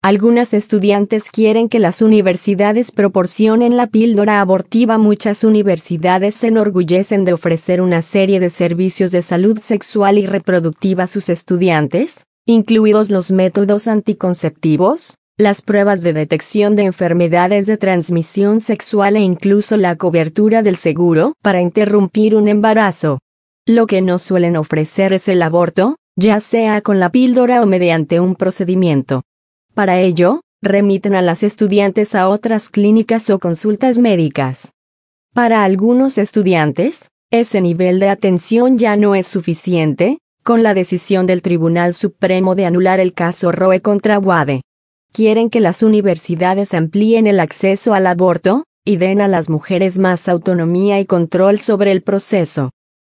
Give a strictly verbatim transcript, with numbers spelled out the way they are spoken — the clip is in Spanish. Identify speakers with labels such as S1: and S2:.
S1: Algunas estudiantes quieren que las universidades proporcionen la píldora abortiva. Muchas universidades se enorgullecen de ofrecer una serie de servicios de salud sexual y reproductiva a sus estudiantes, incluidos los métodos anticonceptivos, las pruebas de detección de enfermedades de transmisión sexual e incluso la cobertura del seguro para interrumpir un embarazo. Lo que no suelen ofrecer es el aborto, ya sea con la píldora o mediante un procedimiento. Para ello, remiten a las estudiantes a otras clínicas o consultas médicas. Para algunos estudiantes, ese nivel de atención ya no es suficiente, con la decisión del Tribunal Supremo de anular el caso Roe contra Wade. Quieren que las universidades amplíen el acceso al aborto, y den a las mujeres más autonomía y control sobre el proceso.